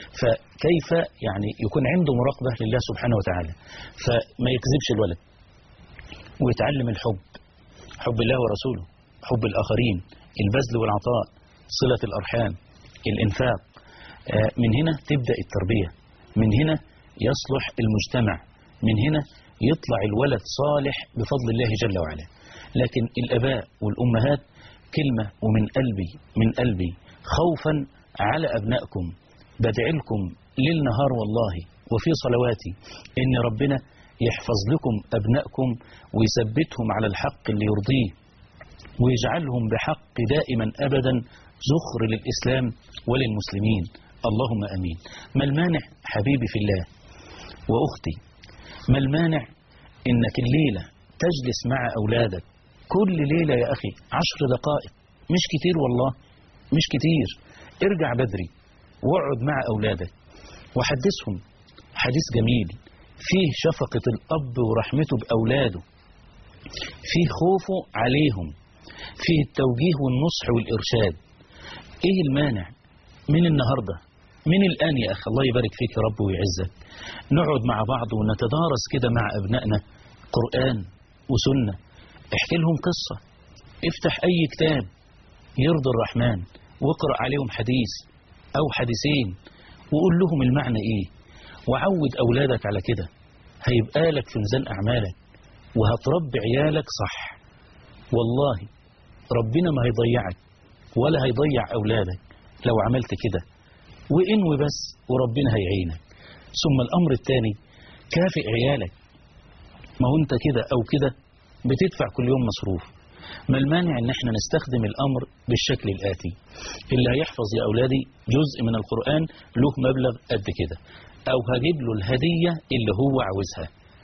فكيف يعني يكون عنده مراقبة لله سبحانه وتعالى فما يكذبش الولد ويتعلم الحب، حب الله ورسوله، حب الآخرين، البذل والعطاء، صلة الأرحام، الإنفاق. من هنا تبدأ التربية، من هنا يصلح المجتمع، من هنا يطلع الولد صالح بفضل الله جل وعلا. لكن الآباء والأمهات كلمة ومن قلبي من قلبي خوفا على أبنائكم بدعي لكم ليل نهار والله وفي صلواتي إن ربنا يحفظ لكم أبنائكم ويثبتهم على الحق اللي يرضيه ويجعلهم بحق دائما أبدا زخر للإسلام وللمسلمين. اللهم أمين. ما المانع حبيبي في الله وأختي، ما المانع إنك الليلة تجلس مع أولادك كل ليلة يا أخي عشر دقائق، مش كتير والله مش كتير. ارجع بدري واقعد مع أولادك وحدثهم حديث جميل فيه شفقة الأب ورحمته بأولاده، فيه خوفه عليهم، فيه التوجيه والنصح والإرشاد. إيه المانع من النهاردة من الآن يا أخي الله يبارك فيك يا رب ويعزك نقعد مع بعض ونتدارس كده مع أبنائنا قرآن وسنة. احكي لهم قصة، افتح أي كتاب يرضي الرحمن واقرأ عليهم حديث أو حديثين وقول لهم المعنى إيه وعود أولادك على كده. هيبقى لك في ميزان أعمالك وهتربي عيالك صح والله. ربنا ما هيضيعك ولا هيضيع أولادك لو عملت كده وإنوي بس وربنا هيعينك. ثم الأمر الثاني كافئ عيالك. ما هو أنت كده أو كده بتدفع كل يوم مصروف. ما المانع ان احنا نستخدم الامر بالشكل الاتي. اللي هيحفظ يا اولادي جزء من القرآن له مبلغ قد كده او هجيب له الهدية اللي هو عاوزها.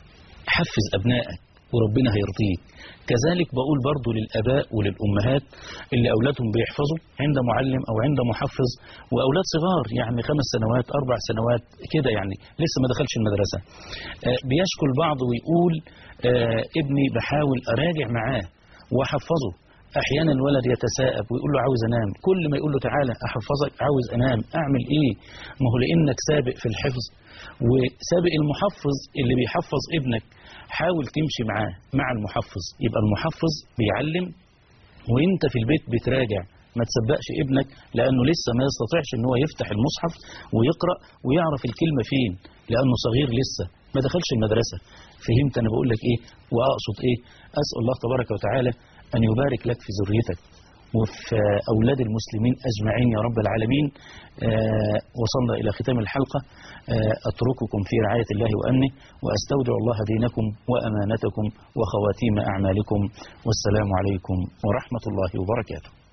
حفز ابنائك وربنا هيرضيك. كذلك بقول برضو للاباء وللامهات اللي اولادهم بيحفظوا عند معلم او عند محفظ واولاد صغار يعني خمس سنوات اربع سنوات كده يعني لسه ما دخلش المدرسة. آه بيشكل بعض ويقول آه ابني بحاول اراجع معاه وحفظه. احيانا الولد يتساءب ويقول له عاوز انام، كل ما يقول له تعالى احفظك عاوز انام. اعمل ايه؟ ما هو لانك سابق في الحفظ وسابق المحفظ اللي بيحفظ ابنك. حاول تمشي معاه مع المحفظ، يبقى المحفظ بيعلم وانت في البيت بتراجع ما تسبقش ابنك لأنه لسه ما يستطيعش ان هو يفتح المصحف ويقرأ ويعرف الكلمة فين، لأنه صغير لسه ما دخلش المدرسة. فهمت أنا بقول لك إيه وأقصد إيه؟ أسأل الله تبارك وتعالى أن يبارك لك في ذريتك وفي أولاد المسلمين أجمعين يا رب العالمين. آه وصلنا إلى ختام الحلقة. آه أترككم في رعاية الله وأمنه، وأستودع الله دينكم وأمانتكم وخواتيم أعمالكم، والسلام عليكم ورحمة الله وبركاته.